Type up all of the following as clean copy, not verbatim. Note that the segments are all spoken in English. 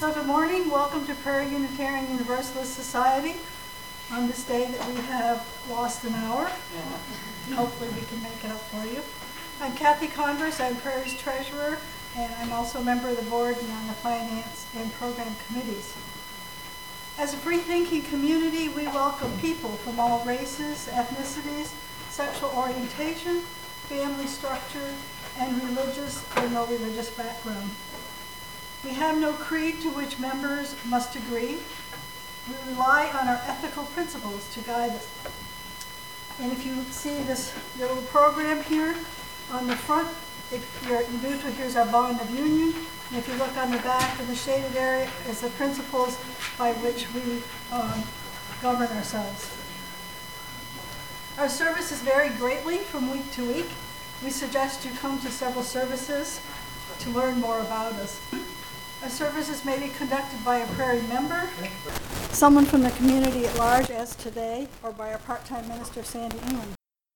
So good morning. Welcome to Prairie Unitarian Universalist Society. On this day that we have lost an hour, hopefully we can make it up for you. I'm Kathy Converse. I'm Prairie's treasurer, and I'm also a member of the board and on the finance and program committees. As a free-thinking community, we welcome people from all races, ethnicities, sexual orientation, family structure, and religious or no religious background. We have no creed to which members must agree. We rely on our ethical principles to guide us. And if you see this little program here on the front, if you're neutral, here's our bond of union. And if you look on the back of the shaded area, is the principles by which we govern ourselves. Our services vary greatly from week to week. We suggest you come to several services to learn more about us. Our services may be conducted by a Prairie member, someone from the community at large, as today, or by our part-time minister, Sandy England.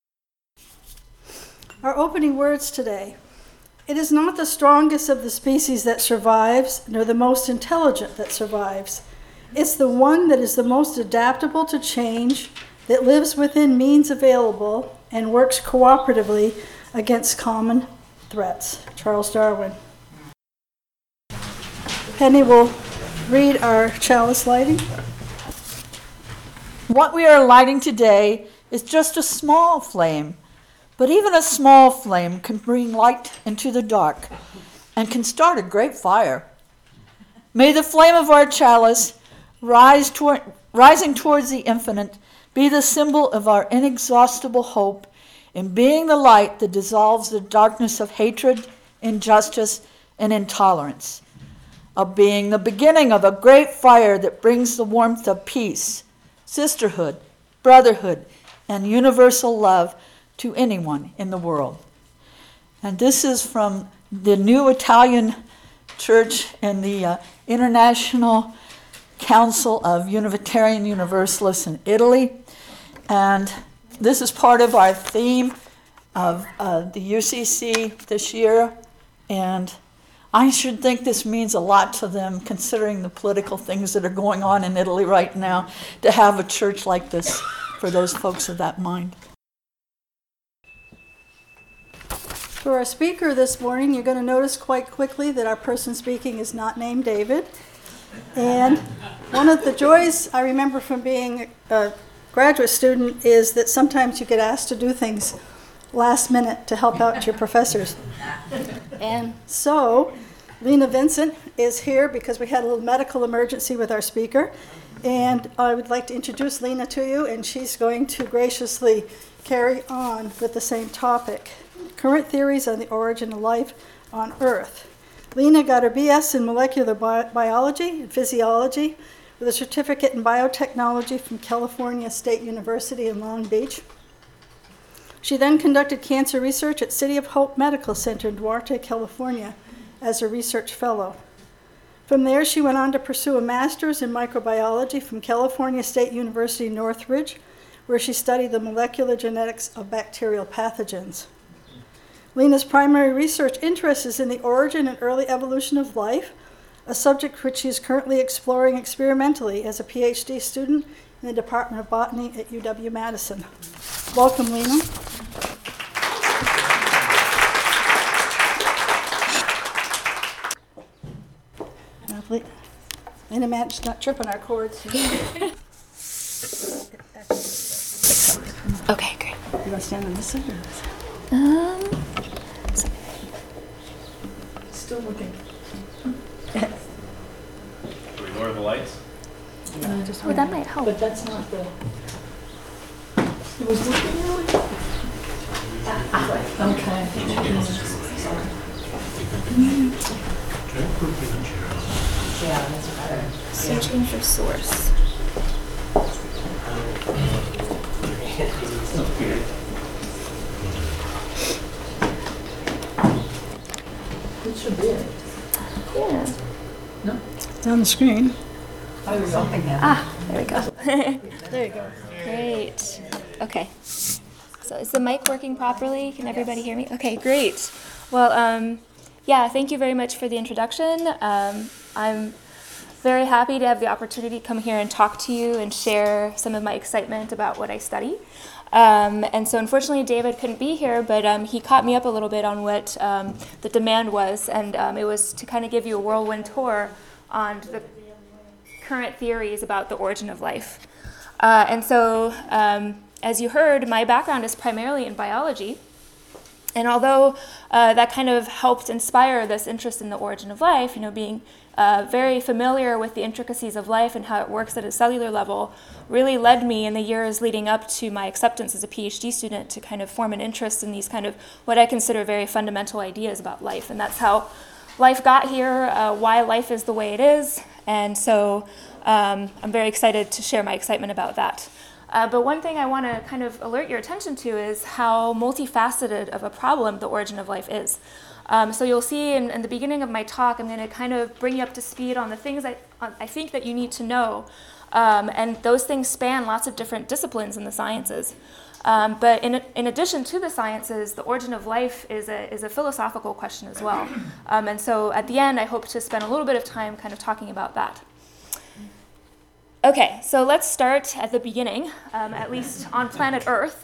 Our opening words today. It is not the strongest of the species that survives, nor the most intelligent that survives. It's the one that is the most adaptable to change, that lives within means available, and works cooperatively against common threats. Charles Darwin. Penny will read our chalice lighting. What we are lighting today is just a small flame, but even a small flame can bring light into the dark and can start a great fire. May the flame of our chalice, rising towards the infinite, be the symbol of our inexhaustible hope in being the light that dissolves the darkness of hatred, injustice, and intolerance, of being the beginning of a great fire that brings the warmth of peace, sisterhood, brotherhood, and universal love to anyone in the world. And this is from the New Italian Church and the International Council of Unitarian Universalists in Italy. And this is part of our theme of the UCC this year. And I should think this means a lot to them, considering the political things that are going on in Italy right now, to have a church like this for those folks of that mind. For our speaker this morning, you're going to notice quite quickly that our person speaking is not named David. And one of the joys I remember from being a graduate student is that sometimes you get asked to do things last minute to help out your professors. And so Lena Vincent is here because we had a little medical emergency with our speaker. And I would like to introduce Lena to you, and she's going to graciously carry on with the same topic. Current theories on the origin of life on Earth. Lena got her BS in molecular biology and physiology with a certificate in biotechnology from California State University in Long Beach. She then conducted cancer research at City of Hope Medical Center in Duarte, California, as a research fellow. From there, she went on to pursue a master's in microbiology from California State University Northridge, where she studied the molecular genetics of bacterial pathogens. Lena's primary research interest is in the origin and early evolution of life, a subject which she is currently exploring experimentally as a PhD student in the Department of Botany at UW-Madison. Welcome, Lena. Lena managed not trip on our cords. Okay, great. You want to stand on this side or this side? Still looking. Can we lower the lights? Well, that might help. But that's not the... It was looking really? Okay. Yeah, that's better. Searching for source. It should be it. Yeah. No? It's on the screen. I was hoping that. Ah, there we go. There you go. Great. Okay. So is the mic working properly? Can everybody hear me? Okay, great. Well, yeah, thank you very much for the introduction. I'm very happy to have the opportunity to come here and talk to you and share some of my excitement about what I study. And so unfortunately David couldn't be here, but he caught me up a little bit on what the demand was, and it was to kind of give you a whirlwind tour on the current theories about the origin of life. And so, as you heard, my background is primarily in biology. And although that kind of helped inspire this interest in the origin of life, being very familiar with the intricacies of life and how it works at a cellular level, really led me in the years leading up to my acceptance as a PhD student to kind of form an interest in these kind of what I consider very fundamental ideas about life. And that's how life got here, why life is the way it is. And so I'm very excited to share my excitement about that. But one thing I want to kind of alert your attention to is how multifaceted of a problem the origin of life is. So you'll see in the beginning of my talk, I'm going to kind of bring you up to speed on the things I think that you need to know. And those things span lots of different disciplines in the sciences. But in addition to the sciences, the origin of life is a philosophical question as well. And so at the end, I hope to spend a little bit of time kind of talking about that. Okay, so let's start at the beginning, at least on planet Earth,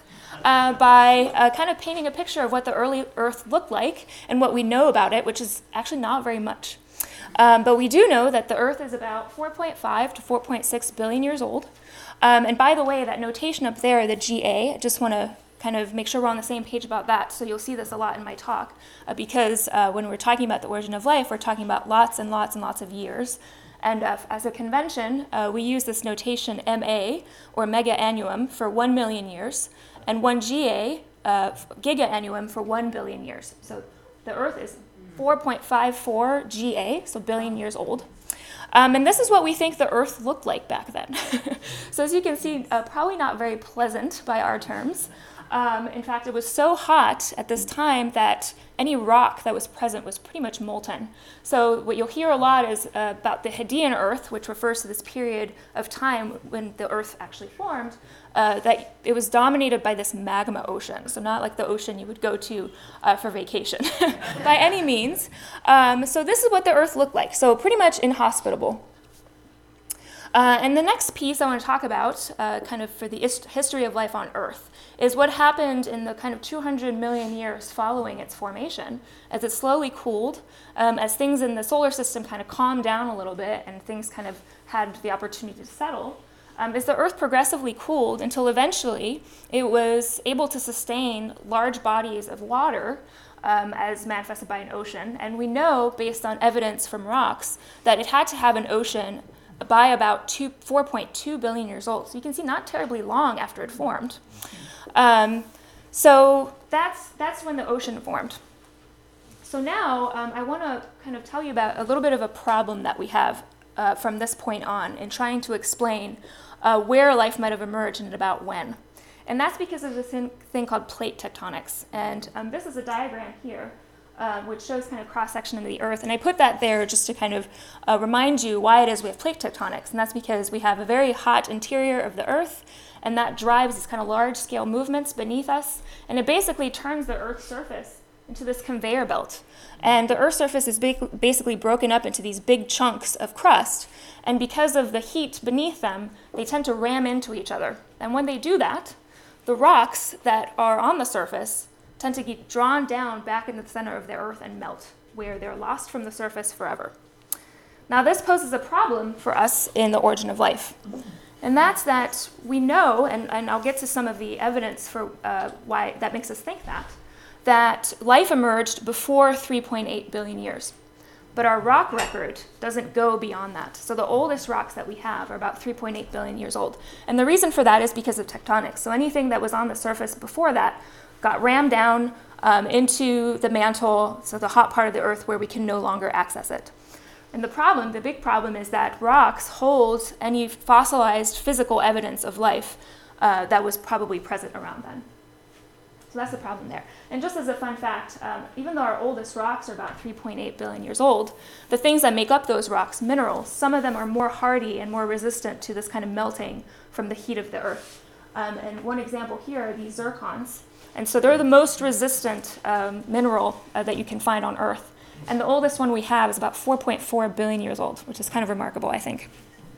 by kind of painting a picture of what the early Earth looked like and what we know about it, which is actually not very much. But we do know that the Earth is about 4.5 to 4.6 billion years old. And by the way, that notation up there, the GA, I just want to kind of make sure we're on the same page about that. So you'll see this a lot in my talk, because when we're talking about the origin of life, we're talking about lots and lots and lots of years. And as a convention, we use this notation MA, or mega annuum, for 1 million years, and 1 GA, giga annuum, for 1 billion years. So the Earth is 4.54 GA, so billion years old. And this is what we think the Earth looked like back then. So as you can see, probably not very pleasant by our terms. In fact, it was so hot at this time that any rock that was present was pretty much molten. So what you'll hear a lot is about the Hadean Earth, which refers to this period of time when the Earth actually formed, that it was dominated by this magma ocean. So not like the ocean you would go to for vacation by any means. So this is what the Earth looked like. So pretty much inhospitable. And the next piece I want to talk about, kind of for the history of life on Earth, is what happened in the kind of 200 million years following its formation, as it slowly cooled, as things in the solar system kind of calmed down a little bit and things kind of had the opportunity to settle. As the Earth progressively cooled until eventually it was able to sustain large bodies of water as manifested by an ocean. And we know, based on evidence from rocks, that it had to have an ocean by about 4.2 billion years old. So you can see not terribly long after it formed. So that's when the ocean formed. So now I want to kind of tell you about a little bit of a problem that we have from this point on in trying to explain where life might have emerged and about when. And that's because of this thing called plate tectonics. And this is a diagram here, which shows kind of cross-section of the Earth. And I put that there just to kind of remind you why it is we have plate tectonics. And that's because we have a very hot interior of the Earth, and that drives these kind of large-scale movements beneath us. And it basically turns the Earth's surface into this conveyor belt. And the Earth's surface is basically broken up into these big chunks of crust. And because of the heat beneath them, they tend to ram into each other. And when they do that, the rocks that are on the surface tend to get drawn down back into the center of the Earth and melt, where they're lost from the surface forever. Now this poses a problem for us in the origin of life. And that's that we know, and I'll get to some of the evidence for why that makes us think that life emerged before 3.8 billion years. But our rock record doesn't go beyond that. So the oldest rocks that we have are about 3.8 billion years old. And the reason for that is because of tectonics. So anything that was on the surface before that got rammed down into the mantle, so the hot part of the Earth where we can no longer access it. And the big problem is that rocks hold any fossilized physical evidence of life that was probably present around then. So that's the problem there. And just as a fun fact, even though our oldest rocks are about 3.8 billion years old, the things that make up those rocks, minerals, some of them are more hardy and more resistant to this kind of melting from the heat of the Earth. And one example here are these zircons. And so they're the most resistant mineral that you can find on Earth. And the oldest one we have is about 4.4 billion years old, which is kind of remarkable, I think.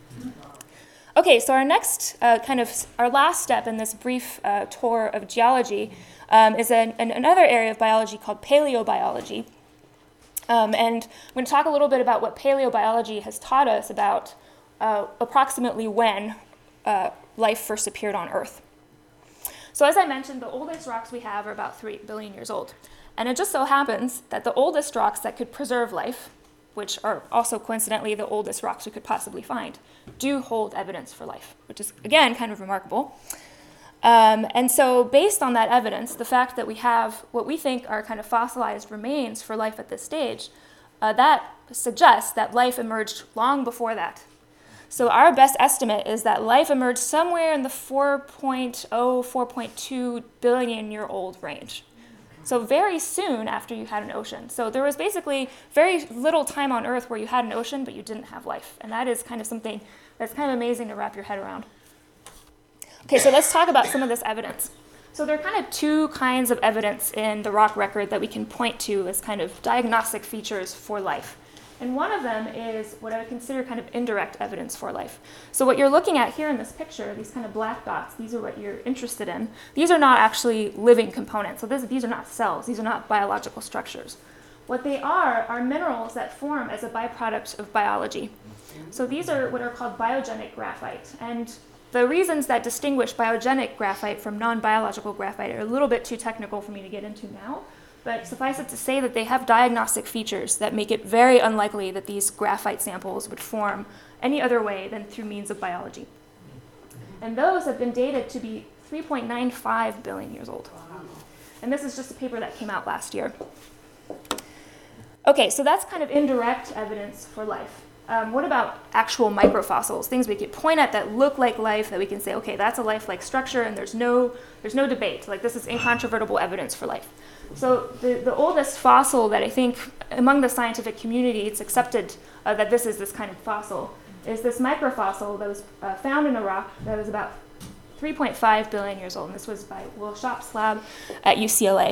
Okay, so our next our last step in this brief tour of geology is another area of biology called paleobiology. And I'm going to talk a little bit about what paleobiology has taught us about approximately when life first appeared on Earth. So as I mentioned, the oldest rocks we have are about 3 billion years old. And it just so happens that the oldest rocks that could preserve life, which are also coincidentally the oldest rocks we could possibly find, do hold evidence for life, which is, again, kind of remarkable. And so based on that evidence, the fact that we have what we think are kind of fossilized remains for life at this stage, that suggests that life emerged long before that. So our best estimate is that life emerged somewhere in the 4.0, 4.2 billion year old range. So very soon after you had an ocean. So there was basically very little time on Earth where you had an ocean, but you didn't have life. And that is kind of something that's kind of amazing to wrap your head around. Okay, so let's talk about some of this evidence. So there are kind of two kinds of evidence in the rock record that we can point to as kind of diagnostic features for life. And one of them is what I would consider kind of indirect evidence for life. So what you're looking at here in this picture, these kind of black dots, these are what you're interested in. These are not actually living components. So these are not cells. These are not biological structures. What they are minerals that form as a byproduct of biology. So these are what are called biogenic graphite. And the reasons that distinguish biogenic graphite from non-biological graphite are a little bit too technical for me to get into now. But suffice it to say that they have diagnostic features that make it very unlikely that these graphite samples would form any other way than through means of biology. And those have been dated to be 3.95 billion years old. And this is just a paper that came out last year. Okay, so that's kind of indirect evidence for life. What about actual microfossils, things we could point at that look like life, that we can say, okay, that's a life-like structure, and there's no debate. Like, this is incontrovertible evidence for life. So the oldest fossil that I think among the scientific community it's accepted that this is this kind of fossil is this microfossil that was found in a rock that was about 3.5 billion years old. And this was by Will Schopp's lab at UCLA.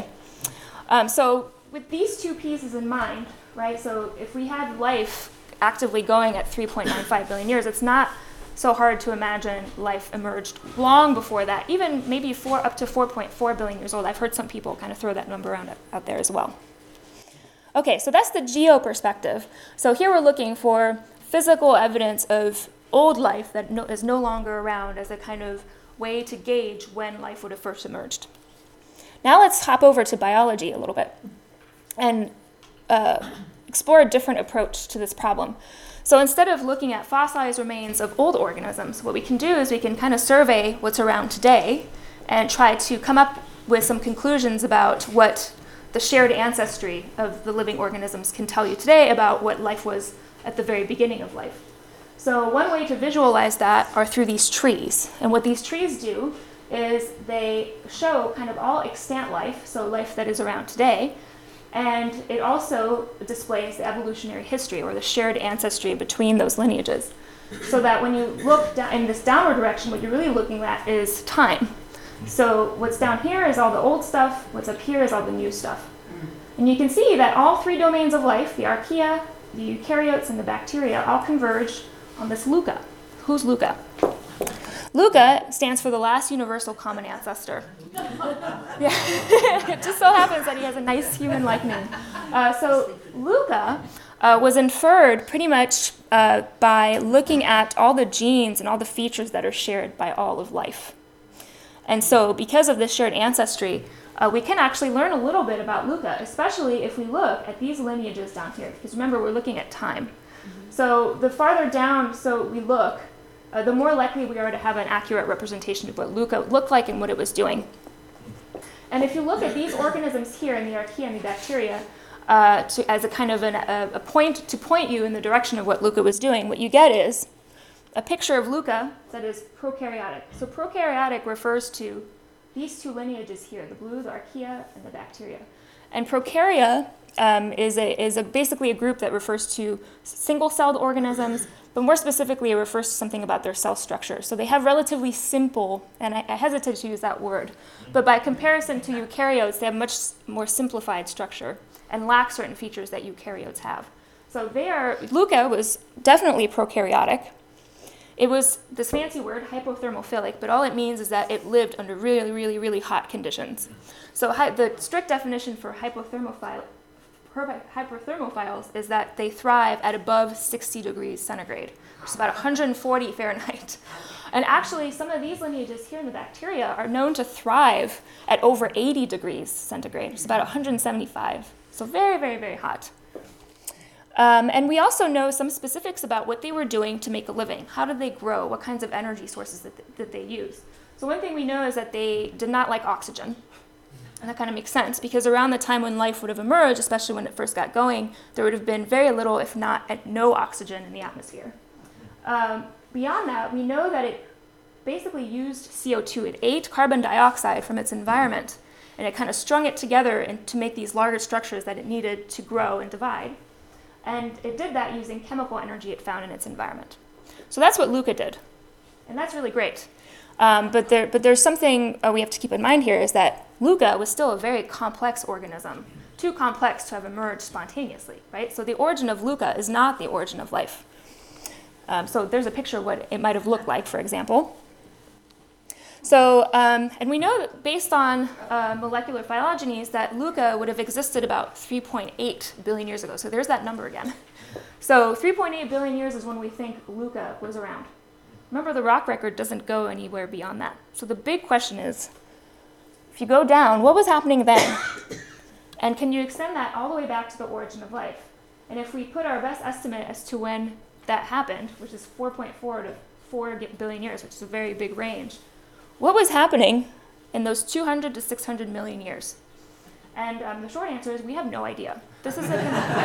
So with these two pieces in mind, right, so if we had life actively going at 3.95 billion years, it's not so hard to imagine life emerged long before that, even maybe up to 4.4 billion years old. I've heard some people kind of throw that number around out there as well. Okay, so that's the geo perspective. So here we're looking for physical evidence of old life that is no longer around as a kind of way to gauge when life would have first emerged. Now let's hop over to biology a little bit and explore a different approach to this problem. So instead of looking at fossilized remains of old organisms, what we can do is we can kind of survey what's around today and try to come up with some conclusions about what the shared ancestry of the living organisms can tell you today about what life was at the very beginning of life. So one way to visualize that are through these trees. And what these trees do is they show kind of all extant life, so life that is around today, and it also displays the evolutionary history or the shared ancestry between those lineages. So that when you look in this downward direction, what you're really looking at is time. So what's down here is all the old stuff, what's up here is all the new stuff. And you can see that all three domains of life, the archaea, the eukaryotes, and the bacteria, all converge on this LUCA. Who's LUCA? LUCA stands for the last universal common ancestor. Yeah. It just so happens that he has a nice human-like name. So LUCA was inferred pretty much by looking at all the genes and all the features that are shared by all of life. And so because of this shared ancestry, we can actually learn a little bit about LUCA, especially if we look at these lineages down here. Because remember, we're looking at time. So the farther down we look, the more likely we are to have an accurate representation of what LUCA looked like and what it was doing. And if you look at these organisms here in the archaea and the bacteria as a kind of a point to point you in the direction of what LUCA was doing, what you get is a picture of LUCA that is prokaryotic. So prokaryotic refers to these two lineages here, the blue, the archaea, and the bacteria. And prokarya is basically a group that refers to single-celled organisms, but more specifically, it refers to something about their cell structure. So they have relatively simple, and I hesitate to use that word, but by comparison to eukaryotes, they have much more simplified structure and lack certain features that eukaryotes have. So LUCA was definitely prokaryotic. It was this fancy word, hypothermophilic, but all it means is that it lived under really, really, really hot conditions. So the strict definition for hyperthermophiles is that they thrive at above 60 degrees centigrade, which is about 140 Fahrenheit. And actually, some of these lineages here in the bacteria are known to thrive at over 80 degrees centigrade, which is about 175. So very, very, very hot. And we also know some specifics about what they were doing to make a living. How did they grow? What kinds of energy sources that they use? So one thing we know is that they did not like oxygen. And that kind of makes sense, because around the time when life would have emerged, especially when it first got going, there would have been very little, if not no oxygen in the atmosphere. Beyond that, we know that it basically used CO2. It ate carbon dioxide from its environment, and it kind of strung it together to make these larger structures that it needed to grow and divide. And it did that using chemical energy it found in its environment. So that's what LUCA did. And that's really great. But there's something we have to keep in mind here, is that LUCA was still a very complex organism, too complex to have emerged spontaneously, right? So the origin of LUCA is not the origin of life. So there's a picture of what it might have looked like, for example. So, and we know that based on molecular phylogenies that LUCA would have existed about 3.8 billion years ago. So there's that number again. So 3.8 billion years is when we think LUCA was around. Remember, the rock record doesn't go anywhere beyond that. So the big question is, if you go down, what was happening then? And can you extend that all the way back to the origin of life? And if we put our best estimate as to when that happened, which is 4.4 to 4 billion years, which is a very big range, what was happening in those 200 to 600 million years? And the short answer is we have no idea. This is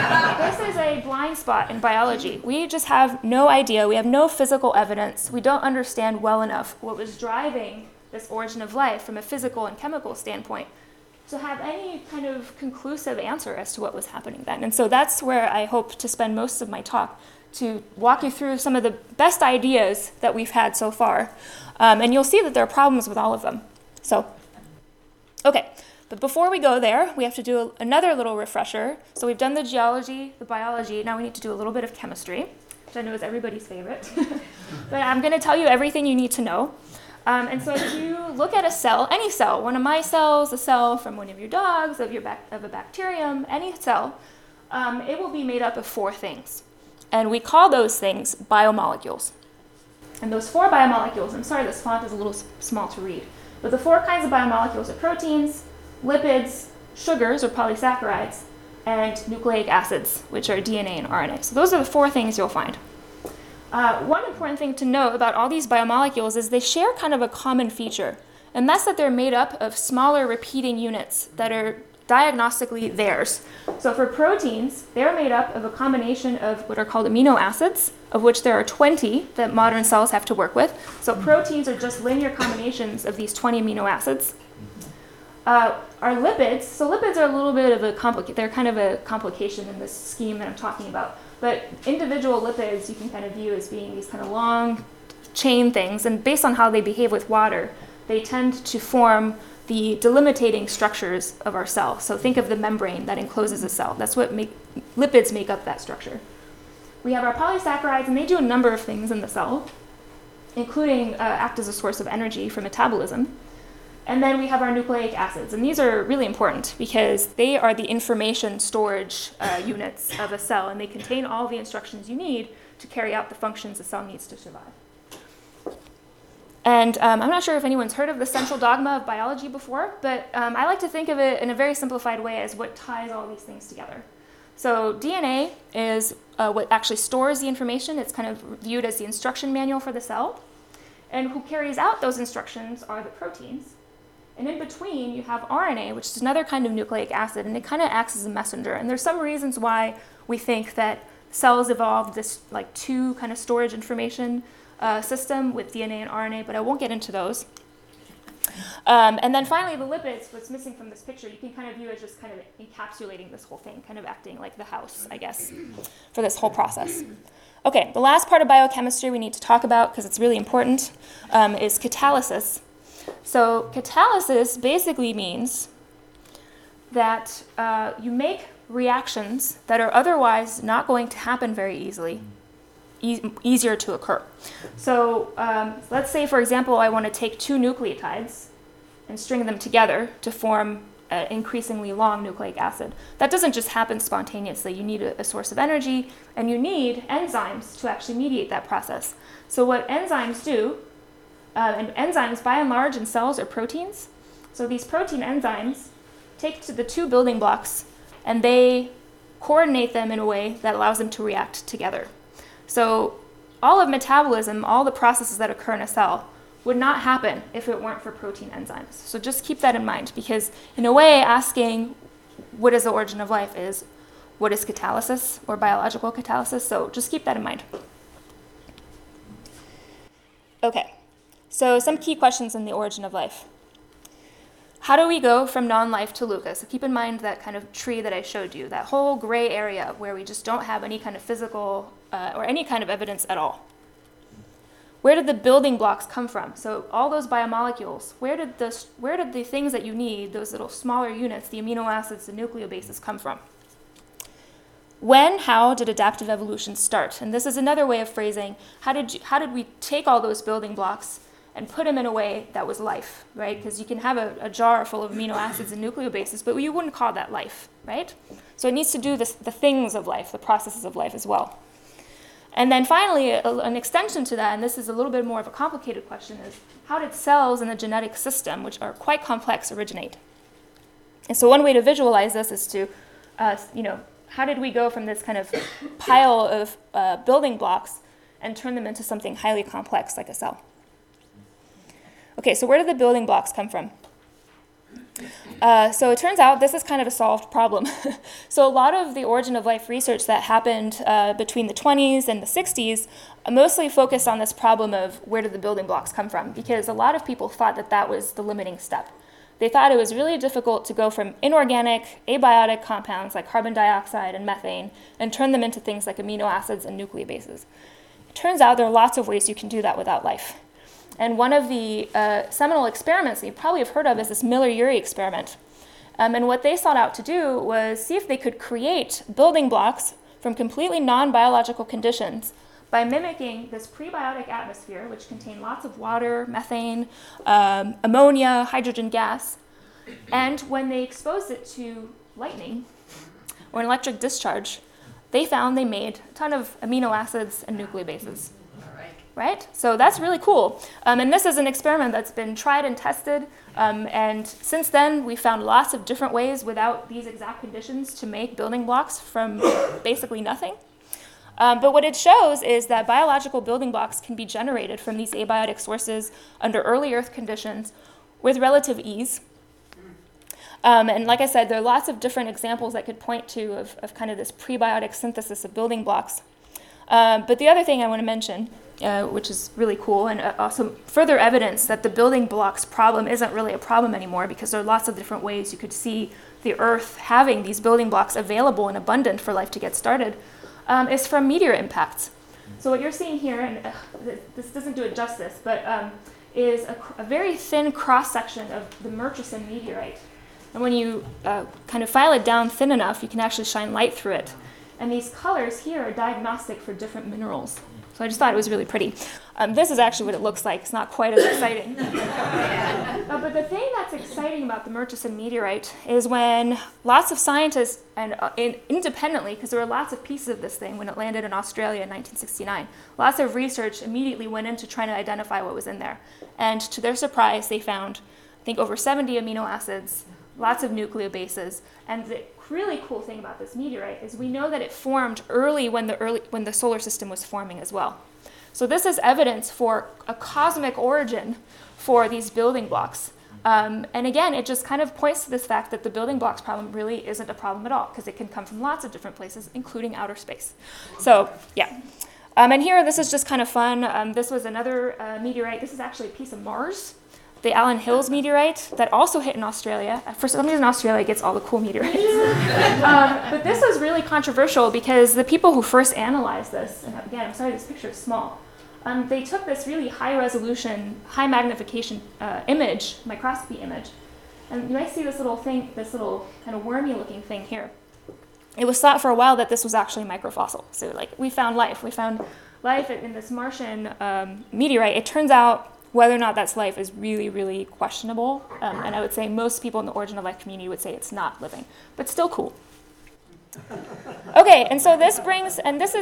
a blind spot in biology. We just have no idea. We have no physical evidence. We don't understand well enough what was driving this origin of life from a physical and chemical standpoint to have any kind of conclusive answer as to what was happening then. And so that's where I hope to spend most of my talk, to walk you through some of the best ideas that we've had so far. And you'll see that there are problems with all of them. So, okay. But before we go there, we have to do another little refresher. So we've done the geology, the biology. Now we need to do a little bit of chemistry, which I know is everybody's favorite. But I'm going to tell you everything you need to know. And so if you look at a cell, any cell, one of my cells, a cell from one of your dogs, of a bacterium, any cell, it will be made up of 4 things. And we call those things biomolecules. And those 4 biomolecules, I'm sorry this font is a little small to read, but the 4 kinds of biomolecules are proteins, lipids, sugars or polysaccharides, and nucleic acids, which are DNA and RNA. So those are the 4 things you'll find. One important thing to note about all these biomolecules is they share kind of a common feature, and that's that they're made up of smaller repeating units that are diagnostically theirs. So for proteins, they're made up of a combination of what are called amino acids, of which there are 20 that modern cells have to work with. So proteins are just linear combinations of these 20 amino acids. Our lipids, so lipids are a little bit of they're kind of a complication in this scheme that I'm talking about. But individual lipids you can kind of view as being these kind of long chain things, and based on how they behave with water, they tend to form the delimitating structures of our cell. So think of the membrane that encloses a cell. That's what lipids make up that structure. We have our polysaccharides, and they do a number of things in the cell, including act as a source of energy for metabolism. And then we have our nucleic acids, and these are really important because they are the information storage units of a cell, and they contain all the instructions you need to carry out the functions the cell needs to survive. And I'm not sure if anyone's heard of the central dogma of biology before, but I like to think of it in a very simplified way as what ties all these things together. So DNA is what actually stores the information. It's kind of viewed as the instruction manual for the cell. And who carries out those instructions are the proteins. And in between, you have RNA, which is another kind of nucleic acid, and it kind of acts as a messenger. And there's some reasons why we think that cells evolved this like 2 kind of storage information system with DNA and RNA, but I won't get into those. And then finally, the lipids, what's missing from this picture, you can kind of view as just kind of encapsulating this whole thing, kind of acting like the house, I guess, for this whole process. Okay, the last part of biochemistry we need to talk about, because it's really important, is catalysis. So catalysis basically means that you make reactions that are otherwise not going to happen very easily, easier to occur. So let's say, for example, I want to take two nucleotides and string them together to form an increasingly long nucleic acid. That doesn't just happen spontaneously. You need a source of energy, and you need enzymes to actually mediate that process. So what enzymes do, and enzymes by and large in cells are proteins. So these protein enzymes take to the two building blocks and they coordinate them in a way that allows them to react together. So all of metabolism, all the processes that occur in a cell, would not happen if it weren't for protein enzymes. So just keep that in mind, because in a way, asking what is the origin of life is what is catalysis or biological catalysis. So just keep that in mind. Okay, so some key questions in the origin of life. How do we go from non-life to LUCA? So keep in mind that kind of tree that I showed you, that whole gray area where we just don't have any kind of physical or any kind of evidence at all. Where did the building blocks come from? So all those biomolecules, where did the things that you need, those little smaller units, the amino acids, the nucleobases, come from? When, how did adaptive evolution start? And this is another way of phrasing, how did we take all those building blocks and put them in a way that was life, right? Because you can have a jar full of amino acids and nucleobases, but you wouldn't call that life, right? So it needs to do the things of life, the processes of life as well. And then finally, an extension to that, and this is a little bit more of a complicated question, is how did cells in the genetic system, which are quite complex, originate? And so one way to visualize this is to, how did we go from this kind of pile of building blocks and turn them into something highly complex like a cell? Okay, so where did the building blocks come from? So it turns out this is kind of a solved problem. So a lot of the origin of life research that happened between the 20s and the 60s mostly focused on this problem of where did the building blocks come from, because a lot of people thought that that was the limiting step. They thought it was really difficult to go from inorganic, abiotic compounds like carbon dioxide and methane and turn them into things like amino acids and nucleobases. It turns out there are lots of ways you can do that without life. And one of the seminal experiments that you probably have heard of is this Miller-Urey experiment. And what they sought out to do was see if they could create building blocks from completely non-biological conditions by mimicking this prebiotic atmosphere, which contained lots of water, methane, ammonia, hydrogen gas. And when they exposed it to lightning or an electric discharge, they found they made a ton of amino acids and nucleobases. Right? So that's really cool. And this is an experiment that's been tried and tested. And since then, we found lots of different ways without these exact conditions to make building blocks from basically nothing. But what it shows is that biological building blocks can be generated from these abiotic sources under early Earth conditions with relative ease. And like I said, there are lots of different examples I could point to of kind of this prebiotic synthesis of building blocks. But the other thing I want to mention, which is really cool, and also further evidence that the building blocks problem isn't really a problem anymore, because there are lots of different ways you could see the Earth having these building blocks available and abundant for life to get started, is from meteor impacts. So what you're seeing here, and this doesn't do it justice, but is a very thin cross-section of the Murchison meteorite. And when you kind of file it down thin enough, you can actually shine light through it. And these colors here are diagnostic for different minerals. So I just thought it was really pretty. This is actually what it looks like. It's not quite as exciting. But the thing that's exciting about the Murchison meteorite is when lots of scientists, and independently, because there were lots of pieces of this thing when it landed in Australia in 1969, lots of research immediately went into trying to identify what was in there. And to their surprise, they found, I think, over 70 amino acids, lots of nucleobases, and the really cool thing about this meteorite is we know that it formed early when the solar system was forming as well. So this is evidence for a cosmic origin for these building blocks. And again, it just kind of points to this fact that the building blocks problem really isn't a problem at all, because it can come from lots of different places, including outer space. So yeah. And here, this is just kind of fun. This was another meteorite. This is actually a piece of Mars. the Allen Hills meteorite that also hit in Australia. For some reason, Australia gets all the cool meteorites. But this was really controversial because the people who first analyzed this, and again, I'm sorry, this picture is small, they took this really high resolution, high magnification image, microscopy image, and you might see this little thing, this little kind of wormy looking thing here. It was thought for a while that this was actually microfossil. So like, we found life in this Martian meteorite. It turns out whether or not that's life is really, really questionable. And I would say most people in the origin of life community would say it's not living, but still cool. Okay, and so this brings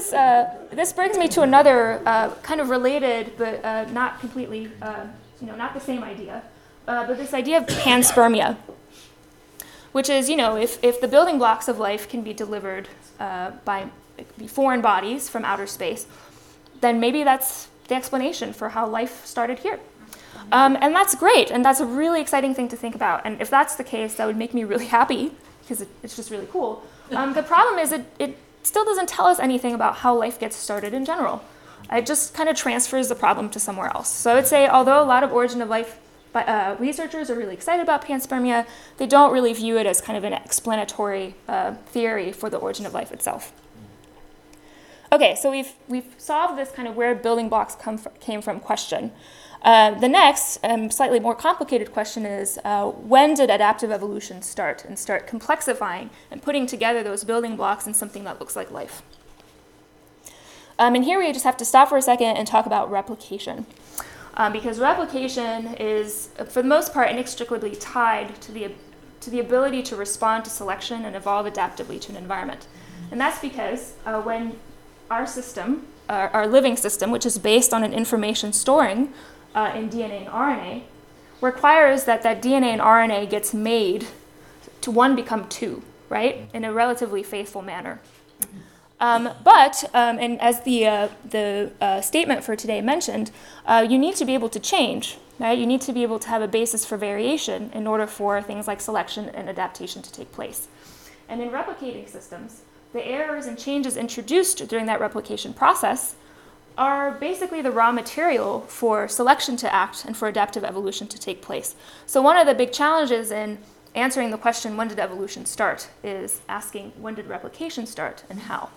me to another kind of related, but not completely, not the same idea, but this idea of panspermia, which is, if the building blocks of life can be delivered by foreign bodies from outer space, then maybe that's the explanation for how life started here. And that's great, and that's a really exciting thing to think about. And if that's the case, that would make me really happy, because it's just really cool. The problem is it still doesn't tell us anything about how life gets started in general. It just kind of transfers the problem to somewhere else. So I would say, although a lot of origin of life researchers are really excited about panspermia, they don't really view it as kind of an explanatory theory for the origin of life itself. Okay, so we've solved this kind of where building blocks came from question. The next, slightly more complicated question is, when did adaptive evolution start complexifying and putting together those building blocks in something that looks like life? And here we just have to stop for a second and talk about replication. Because replication is, for the most part, inextricably tied to the ability to respond to selection and evolve adaptively to an environment. And that's because when our system, our living system, which is based on an information storing in DNA and RNA, requires that DNA and RNA gets made to one become two, right, in a relatively faithful manner. And as the statement for today mentioned, you need to be able to change, right? You need to be able to have a basis for variation in order for things like selection and adaptation to take place. And in replicating systems, the errors and changes introduced during that replication process are basically the raw material for selection to act and for adaptive evolution to take place. So one of the big challenges in answering the question, when did evolution start, is asking, when did replication start and how?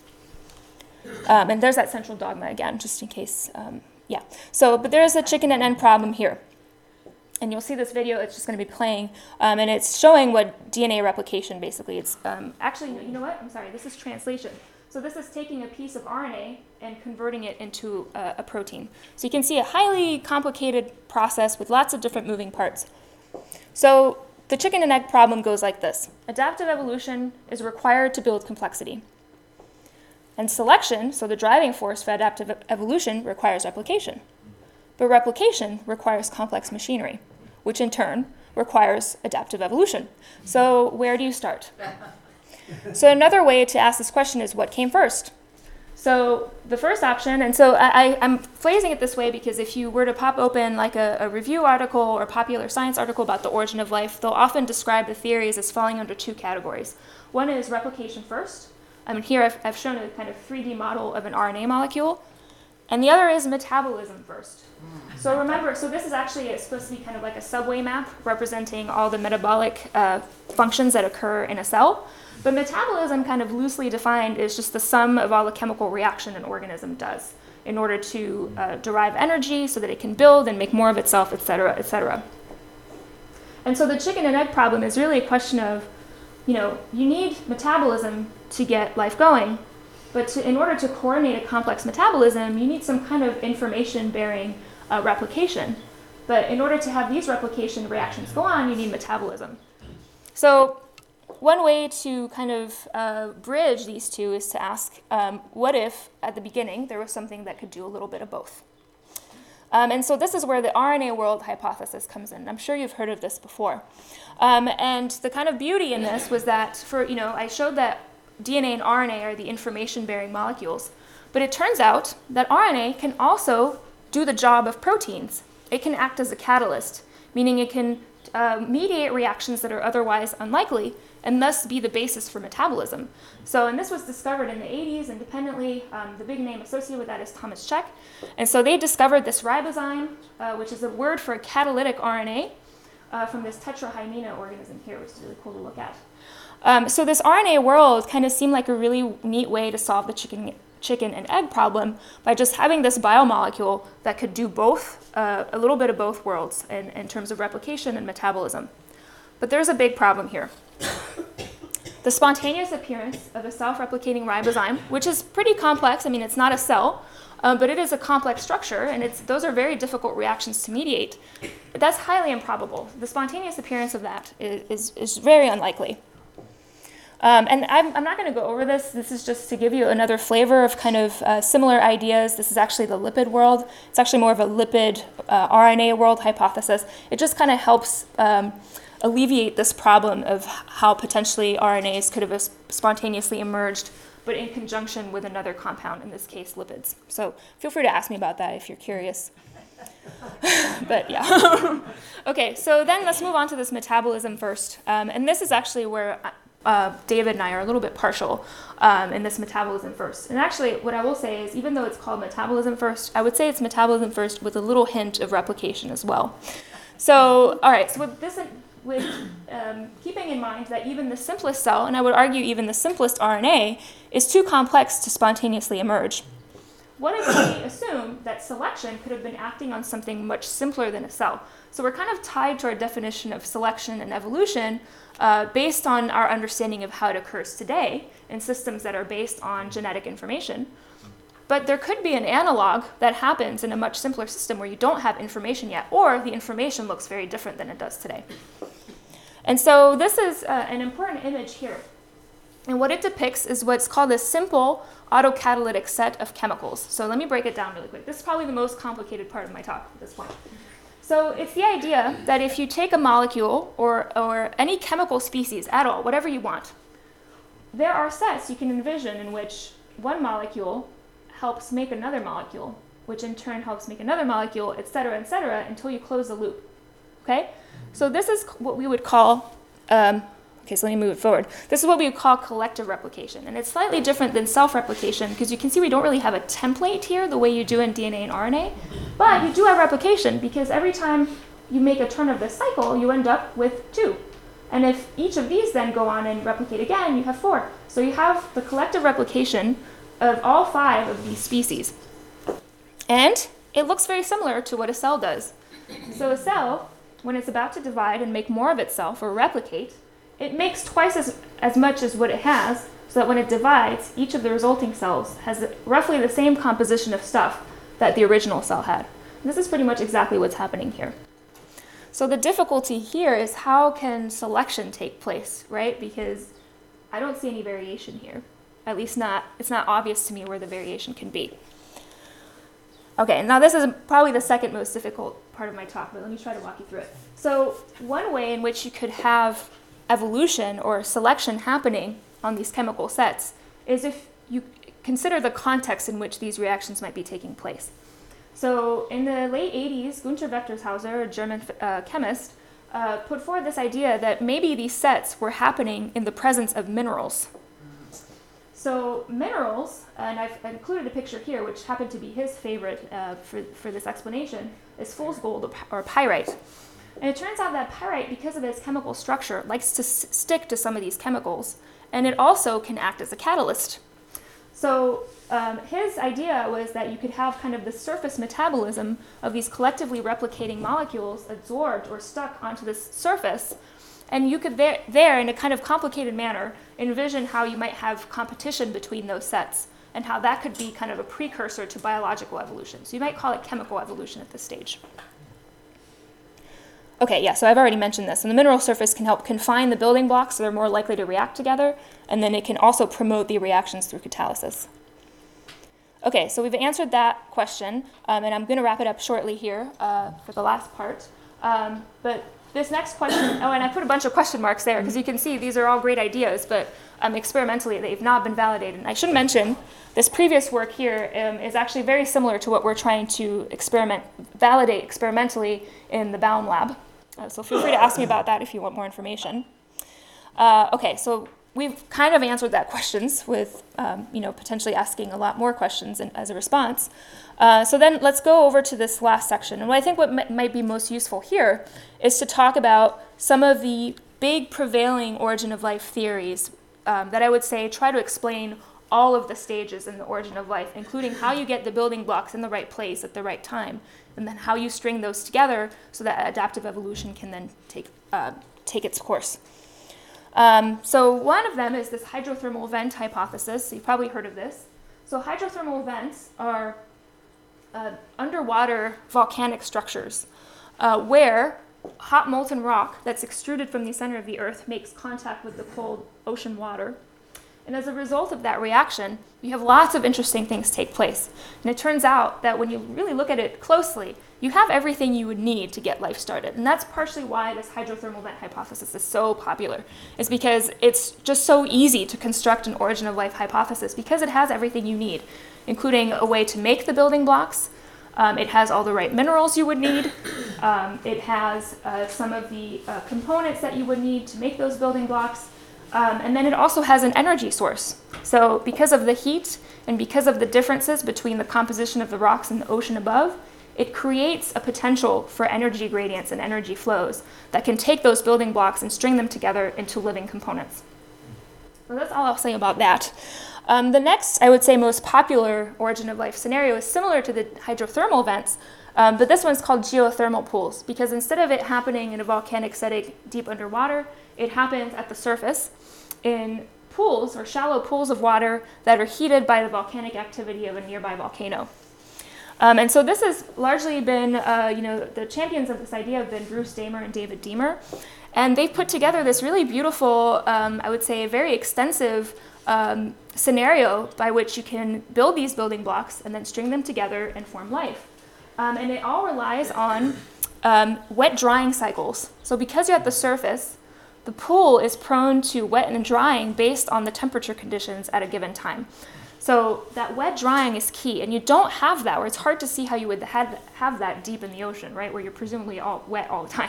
And there's that central dogma again, just in case, but there's a chicken and egg problem here. And you'll see this video, it's just going to be playing, and it's showing what DNA replication basically, it's actually, you know what, I'm sorry, this is translation. So this is taking a piece of RNA and converting it into a protein. So you can see a highly complicated process with lots of different moving parts. So the chicken and egg problem goes like this. Adaptive evolution is required to build complexity. And selection, so the driving force for adaptive evolution, requires replication. But replication requires complex machinery, which in turn requires adaptive evolution. So where do you start? So another way to ask this question is, what came first? So the first option, and so I'm phrasing it this way because if you were to pop open like a review article or a popular science article about the origin of life, they'll often describe the theories as falling under two categories. One is replication first. Here I've shown a kind of 3D model of an RNA molecule. And the other is metabolism first. So remember, this is actually supposed to be kind of like a subway map representing all the metabolic functions that occur in a cell. But metabolism, kind of loosely defined, is just the sum of all the chemical reaction an organism does in order to derive energy so that it can build and make more of itself, et cetera, et cetera. And so the chicken and egg problem is really a question of, you need metabolism to get life going. But in order to coordinate a complex metabolism, you need some kind of information-bearing replication. But in order to have these replication reactions go on, you need metabolism. So one way to kind of bridge these two is to ask, what if, at the beginning, there was something that could do a little bit of both? And so this is where the RNA world hypothesis comes in. I'm sure you've heard of this before. And the kind of beauty in this was that I showed that DNA and RNA are the information-bearing molecules. But it turns out that RNA can also do the job of proteins. It can act as a catalyst, meaning it can mediate reactions that are otherwise unlikely and thus be the basis for metabolism. So, and this was discovered in the 80s independently. The big name associated with that is Thomas Cech. And so they discovered this ribozyme, which is a word for a catalytic RNA from this tetrahyena organism here, which is really cool to look at. So this RNA world kind of seemed like a really neat way to solve the chicken and egg problem by just having this biomolecule that could do both, a little bit of both worlds in terms of replication and metabolism. But there's a big problem here. The spontaneous appearance of a self-replicating ribozyme, which is pretty complex. I mean, it's not a cell, but it is a complex structure, and those are very difficult reactions to mediate. But that's highly improbable. The spontaneous appearance of that is very unlikely. And I'm not going to go over this. This is just to give you another flavor of kind of similar ideas. This is actually the lipid world. It's actually more of a lipid RNA world hypothesis. It just kind of helps alleviate this problem of how potentially RNAs could have spontaneously emerged, but in conjunction with another compound, in this case, lipids. So feel free to ask me about that if you're curious. But yeah. Okay, so then let's move on to this metabolism first. And this is actually where David and I are a little bit partial in this metabolism first. And actually, what I will say is, even though it's called metabolism first, I would say it's metabolism first with a little hint of replication as well. So, all right, so with keeping in mind that even the simplest cell, and I would argue even the simplest RNA, is too complex to spontaneously emerge. What if we assume that selection could have been acting on something much simpler than a cell? So we're kind of tied to our definition of selection and evolution based on our understanding of how it occurs today in systems that are based on genetic information. But there could be an analog that happens in a much simpler system where you don't have information yet, or the information looks very different than it does today. And so this is an important image here. And what it depicts is what's called a simple autocatalytic set of chemicals. So let me break it down really quick. This is probably the most complicated part of my talk at this point. So it's the idea that if you take a molecule or any chemical species at all, whatever you want, there are sets you can envision in which one molecule helps make another molecule, which in turn helps make another molecule, et cetera, until you close the loop. Okay? So this is what we would call, okay, so let me move it forward. This is what we would call collective replication. And it's slightly different than self-replication because you can see we don't really have a template here the way you do in DNA and RNA. But you do have replication because every time you make a turn of this cycle, you end up with 2. And if each of these then go on and replicate again, you have 4. So you have the collective replication of all 5 of these species. And it looks very similar to what a cell does. So a cell, when it's about to divide and make more of itself or replicate, it makes twice as much as what it has, so that when it divides, each of the resulting cells has roughly the same composition of stuff that the original cell had. And this is pretty much exactly what's happening here. So the difficulty here is how can selection take place, right? Because I don't see any variation here. At least it's not obvious to me where the variation can be. Okay, now this is probably the second most difficult part of my talk, but let me try to walk you through it. So one way in which you could have evolution or selection happening on these chemical sets is if you consider the context in which these reactions might be taking place. So in the late 80s, Günther Wechtershauser, a German chemist, put forward this idea that maybe these sets were happening in the presence of minerals. So minerals, and I've included a picture here, which happened to be his favorite for this explanation, is fool's gold or pyrite. And it turns out that pyrite, because of its chemical structure, likes to stick to some of these chemicals, and it also can act as a catalyst. So his idea was that you could have kind of the surface metabolism of these collectively replicating molecules absorbed or stuck onto this surface, and you could there, in a kind of complicated manner, envision how you might have competition between those sets, and how that could be kind of a precursor to biological evolution. So you might call it chemical evolution at this stage. Okay, yeah, so I've already mentioned this. And the mineral surface can help confine the building blocks so they're more likely to react together, and then it can also promote the reactions through catalysis. Okay, so we've answered that question, and I'm going to wrap it up shortly here for the last part. But this next question, oh, and I put a bunch of question marks there, because you can see these are all great ideas, but experimentally they've not been validated. And I should mention, this previous work here is actually very similar to what we're trying to validate experimentally in the Baum lab. So feel free to ask me about that if you want more information. Okay, so we've kind of answered that questions with, potentially asking a lot more questions as a response. So then let's go over to this last section. And what I think what might be most useful here is to talk about some of the big prevailing origin of life theories that I would say try to explain all of the stages in the origin of life, including how you get the building blocks in the right place at the right time, and then how you string those together so that adaptive evolution can then take its course. So one of them is this hydrothermal vent hypothesis. You've probably heard of this. So hydrothermal vents are underwater volcanic structures where hot molten rock that's extruded from the center of the Earth makes contact with the cold ocean water. And as a result of that reaction, you have lots of interesting things take place. And it turns out that when you really look at it closely, you have everything you would need to get life started. And that's partially why this hydrothermal vent hypothesis is so popular. It's because it's just so easy to construct an origin of life hypothesis because it has everything you need, including a way to make the building blocks. It has all the right minerals you would need. It has some of the components that you would need to make those building blocks. And then it also has an energy source. So because of the heat and because of the differences between the composition of the rocks and the ocean above, it creates a potential for energy gradients and energy flows that can take those building blocks and string them together into living components. So that's all I'll say about that. The next, I would say, most popular origin of life scenario is similar to the hydrothermal vents, but this one's called geothermal pools, because instead of it happening in a volcanic setting deep underwater, it happens at the surface in pools or shallow pools of water that are heated by the volcanic activity of a nearby volcano. And so this has largely been, the champions of this idea have been Bruce Damer and David Deamer. And they've put together this really beautiful, I would say, very extensive scenario by which you can build these building blocks and then string them together and form life. And it all relies on wet drying cycles. So because you're at the surface, the pool is prone to wet and drying based on the temperature conditions at a given time. So that wet drying is key, and you don't have that, or it's hard to see how you would have that deep in the ocean, right, where you're presumably all wet all the time.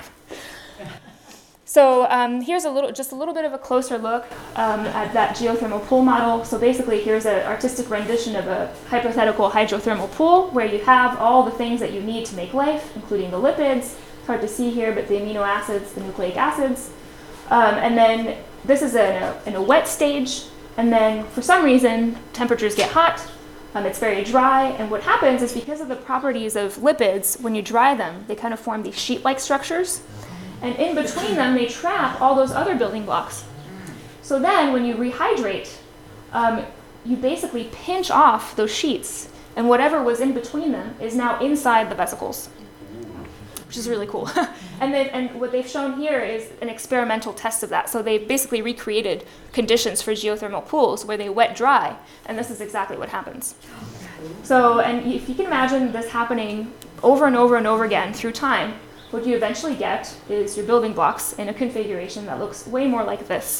So here's just a little bit of a closer look at that geothermal pool model. So basically, here's an artistic rendition of a hypothetical hydrothermal pool where you have all the things that you need to make life, including the lipids. It's hard to see here, but the amino acids, the nucleic acids. And then this is in a wet stage. And then for some reason, temperatures get hot. It's very dry. And what happens is because of the properties of lipids, when you dry them, they kind of form these sheet-like structures. And in between them, they trap all those other building blocks. So then when you rehydrate, you basically pinch off those sheets, and whatever was in between them is now inside the vesicles, which is really cool. And what they've shown here is an experimental test of that. So they basically recreated conditions for geothermal pools where they wet dry, and this is exactly what happens. So, and if you can imagine this happening over and over and over again through time, what you eventually get is your building blocks in a configuration that looks way more like this.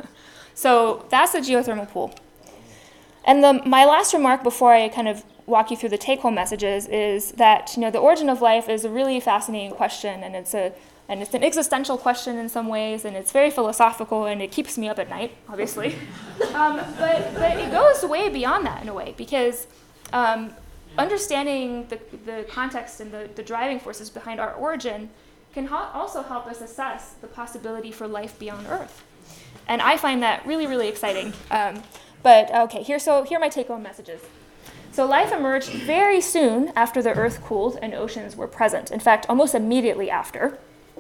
So that's a geothermal pool. And my last remark before I kind of walk you through the take-home messages is that the origin of life is a really fascinating question, and it's an existential question in some ways, and it's very philosophical, and it keeps me up at night, obviously. But it goes way beyond that in a way, because understanding the context and the driving forces behind our origin can also help us assess the possibility for life beyond Earth. And I find that really, really exciting. But okay, here are my take-home messages. So life emerged very soon after the Earth cooled and oceans were present. In fact, almost immediately after.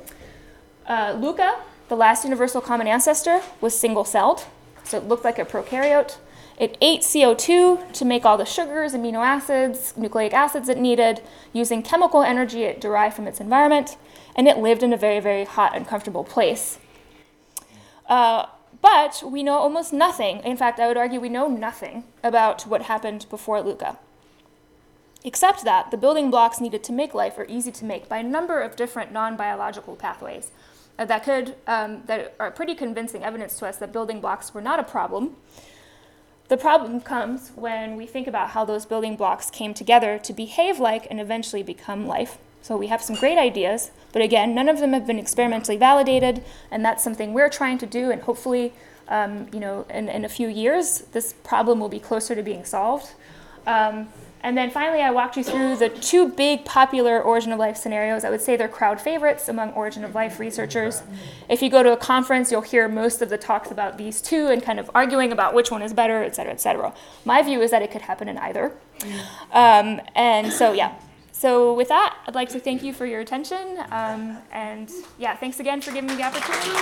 LUCA, the last universal common ancestor, was single-celled, so it looked like a prokaryote. It ate CO2 to make all the sugars, amino acids, nucleic acids it needed, using chemical energy it derived from its environment, and it lived in a very, very hot and comfortable place. But we know almost nothing. In fact, I would argue we know nothing about what happened before LUCA, except that the building blocks needed to make life are easy to make by a number of different non-biological pathways that are pretty convincing evidence to us that building blocks were not a problem. The problem comes when we think about how those building blocks came together to behave like and eventually become life. So we have some great ideas, but again, none of them have been experimentally validated, and that's something we're trying to do, and hopefully, in a few years, this problem will be closer to being solved. And then finally, I walked you through the two big popular origin of life scenarios. I would say they're crowd favorites among origin of life researchers. If you go to a conference, you'll hear most of the talks about these two and kind of arguing about which one is better, et cetera, et cetera. My view is that it could happen in either. And so, yeah. So with that, I'd like to thank you for your attention. And yeah, thanks again for giving me the opportunity.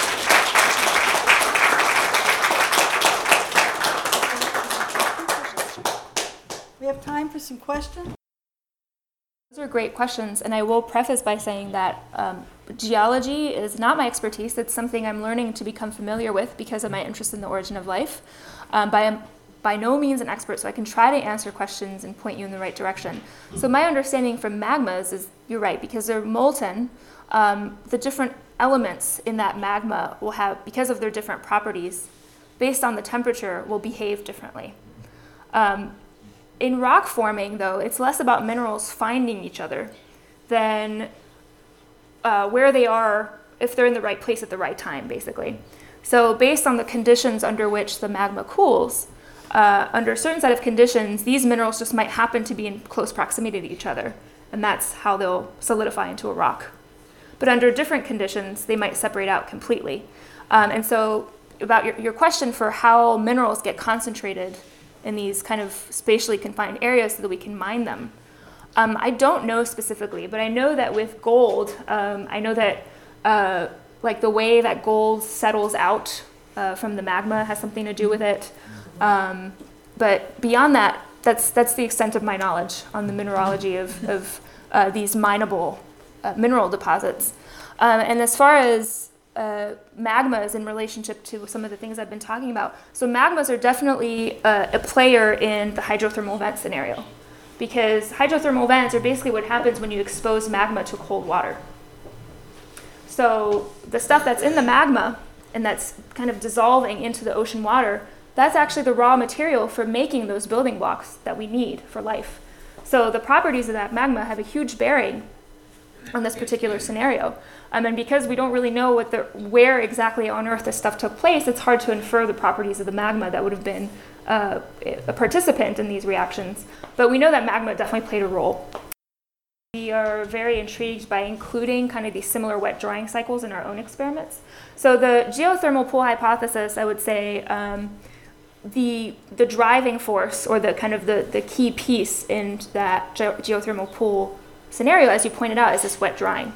We have time for some questions. Those are great questions, and I will preface by saying that geology is not my expertise. It's something I'm learning to become familiar with because of my interest in the origin of life. By no means an expert, so I can try to answer questions and point you in the right direction. So my understanding from magmas is, you're right, because they're molten, the different elements in that magma will have, because of their different properties, based on the temperature, will behave differently. In rock forming, though, it's less about minerals finding each other than where they are, if they're in the right place at the right time, basically. So based on the conditions under which the magma cools, under a certain set of conditions, these minerals just might happen to be in close proximity to each other, and that's how they'll solidify into a rock. But under different conditions, they might separate out completely. And so about your question for how minerals get concentrated in these kind of spatially confined areas so that we can mine them. I don't know specifically, but I know that with gold, I know that like the way that gold settles out from the magma has something to do with it. But beyond that, that's the extent of my knowledge on the mineralogy of these mineable mineral deposits. And as far as magmas in relationship to some of the things I've been talking about. So magmas are definitely a player in the hydrothermal vent scenario, because hydrothermal vents are basically what happens when you expose magma to cold water. So the stuff that's in the magma and that's kind of dissolving into the ocean water, that's actually the raw material for making those building blocks that we need for life. So the properties of that magma have a huge bearing on this particular scenario. And because we don't really know where exactly on Earth this stuff took place, it's hard to infer the properties of the magma that would have been a participant in these reactions. But we know that magma definitely played a role. We are very intrigued by including kind of these similar wet drying cycles in our own experiments. So the geothermal pool hypothesis, I would say, the driving force, or the key piece in that geothermal pool scenario, as you pointed out, is this wet drying.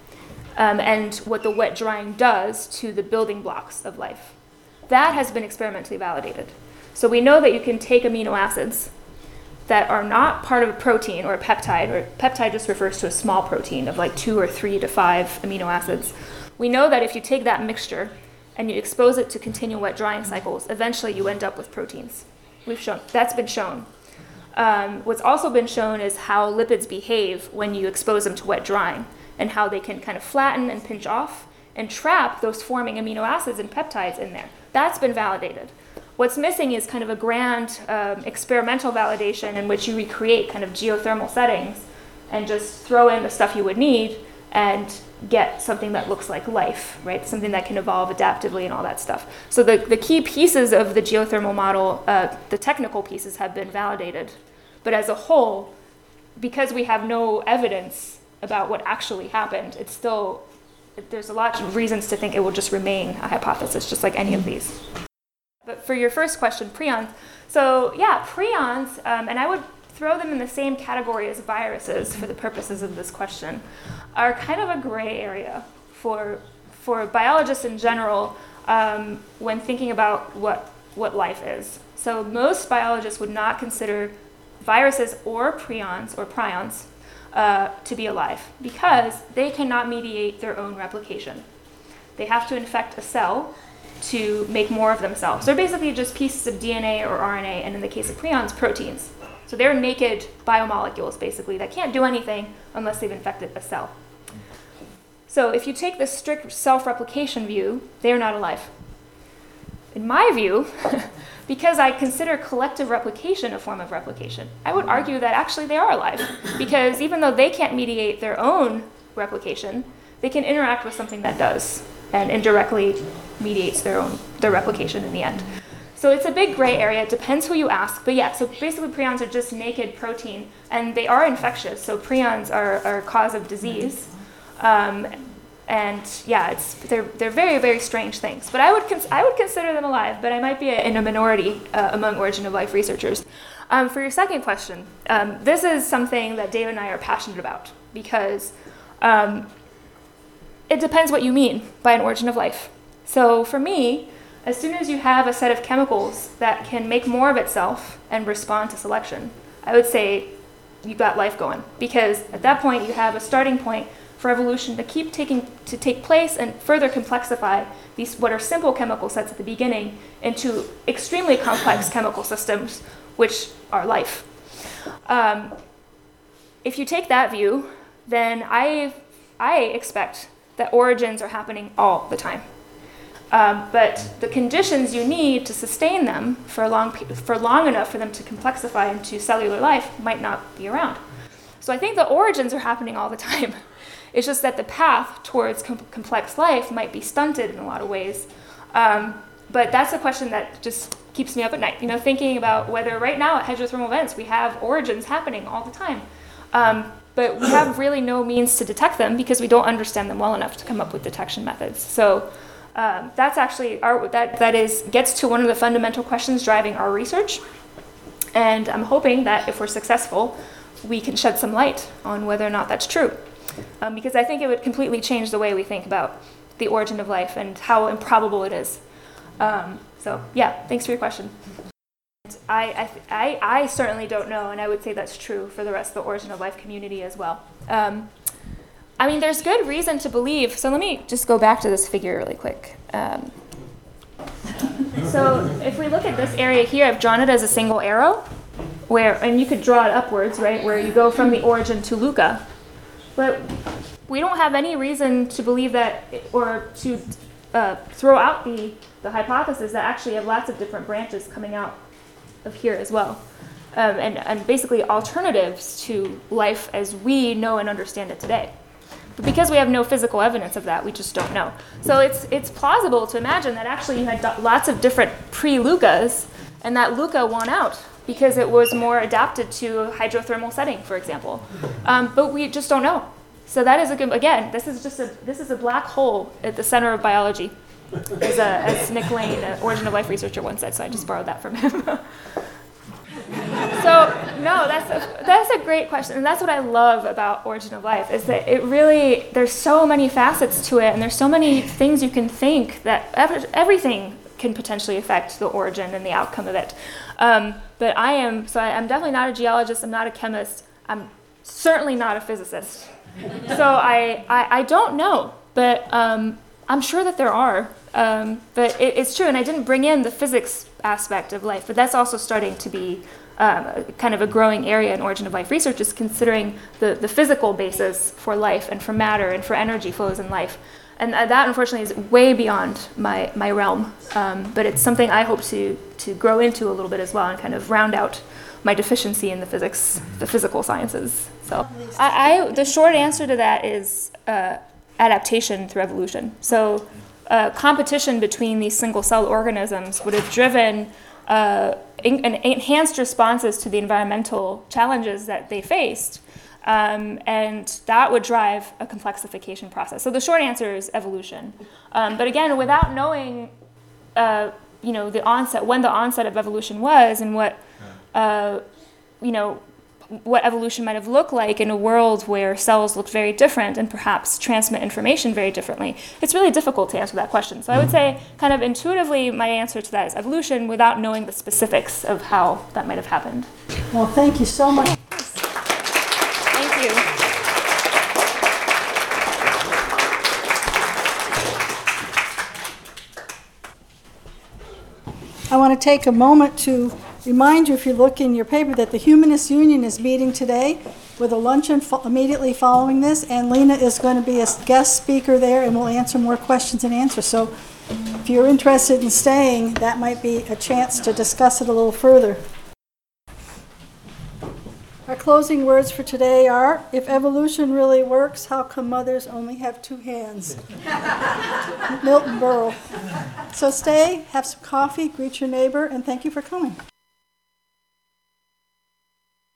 And what the wet drying does to the building blocks of life. That has been experimentally validated. So we know that you can take amino acids that are not part of a protein or a peptide, or peptide just refers to a small protein of like 2 or 3 to 5 amino acids. We know that if you take that mixture and you expose it to continual wet drying cycles, eventually you end up with proteins. That's been shown. What's also been shown is how lipids behave when you expose them to wet drying, and how they can kind of flatten and pinch off and trap those forming amino acids and peptides in there. That's been validated. What's missing is kind of a grand experimental validation in which you recreate kind of geothermal settings and just throw in the stuff you would need and get something that looks like life, right? Something that can evolve adaptively and all that stuff. So the key pieces of the geothermal model, the technical pieces, have been validated. But as a whole, because we have no evidence about what actually happened, there's a lot of reasons to think it will just remain a hypothesis, just like any of these. But for your first question, prions. So yeah, prions, and I would throw them in the same category as viruses for the purposes of this question, are kind of a gray area for biologists in general when thinking about what life is. So most biologists would not consider viruses or prions to be alive, because they cannot mediate their own replication. They have to infect a cell to make more of themselves. They're basically just pieces of DNA or RNA, and in the case of prions, proteins. So they're naked biomolecules, basically, that can't do anything unless they've infected a cell. So if you take the strict self-replication view, they are not alive. In my view, because I consider collective replication a form of replication, I would argue that actually they are alive, because even though they can't mediate their own replication, they can interact with something that does and indirectly mediates their replication in the end. So it's a big gray area. It depends who you ask. But yeah, so basically prions are just naked protein, and they are infectious. So prions are a cause of disease. And yeah, they're very, very strange things. But I would consider them alive, but I might be in a minority among origin of life researchers. For your second question, this is something that David and I are passionate about, because it depends what you mean by an origin of life. So for me, as soon as you have a set of chemicals that can make more of itself and respond to selection, I would say you've got life going, because at that point you have a starting point for evolution to take place and further complexify these what are simple chemical sets at the beginning into extremely complex chemical systems, which are life. If you take that view, then I expect that origins are happening all the time. But the conditions you need to sustain them for long enough for them to complexify into cellular life might not be around. So I think the origins are happening all the time. It's just that the path towards complex life might be stunted in a lot of ways. But that's a question that just keeps me up at night, thinking about whether right now at hydrothermal vents we have origins happening all the time. But we have really no means to detect them because we don't understand them well enough to come up with detection methods. So that's actually gets to one of the fundamental questions driving our research. And I'm hoping that if we're successful, we can shed some light on whether or not that's true. Because I think it would completely change the way we think about the origin of life and how improbable it is. So yeah, thanks for your question. I certainly don't know, and I would say that's true for the rest of the origin of life community as well. There's good reason to believe, so let me just go back to this figure really quick. So if we look at this area here, I've drawn it as a single arrow, and you could draw it upwards, right, where you go from the origin to Luca. But we don't have any reason to believe that, or to throw out the hypothesis that actually have lots of different branches coming out of here as well. And basically alternatives to life as we know and understand it today. But because we have no physical evidence of that, we just don't know. So it's plausible to imagine that actually you had lots of different pre-Lucas, and that Luca won out because it was more adapted to a hydrothermal setting, for example. But we just don't know. So that is this is a black hole at the center of biology, as Nick Lane, an origin of life researcher, once said. So I just borrowed that from him. So no, that's a great question, and that's what I love about origin of life, is that there's so many facets to it, and there's so many things you can think that everything can potentially affect the origin and the outcome of it. But I'm definitely not a geologist. I'm not a chemist. I'm certainly not a physicist. So I don't know, but I'm sure that there are. But it's true, and I didn't bring in the physics aspect of life, but that's also starting to be kind of a growing area in origin of life research, is considering the physical basis for life and for matter and for energy flows in life. And that, unfortunately, is way beyond my realm. But it's something I hope to grow into a little bit as well, and kind of round out my deficiency in the physical sciences. So the short answer to that is adaptation through evolution. So competition between these single-celled organisms would have driven enhanced responses to the environmental challenges that they faced. And that would drive a complexification process. So the short answer is evolution. But again, without knowing, the onset, when the onset of evolution was, and what evolution might have looked like in a world where cells looked very different and perhaps transmit information very differently, it's really difficult to answer that question. So I would say, kind of intuitively, my answer to that is evolution, without knowing the specifics of how that might have happened. Well, thank you so much. Thank you. I want to take a moment to remind you, if you look in your paper, that the Humanist Union is meeting today with a luncheon immediately following this, and Lena is going to be a guest speaker there, and we'll answer more questions and answers. So If you're interested in staying, that might be a chance to discuss it a little further. Our closing words for today are, if evolution really works, how come mothers only have 2 hands? Milton Berle. So stay, have some coffee, greet your neighbor, and thank you for coming.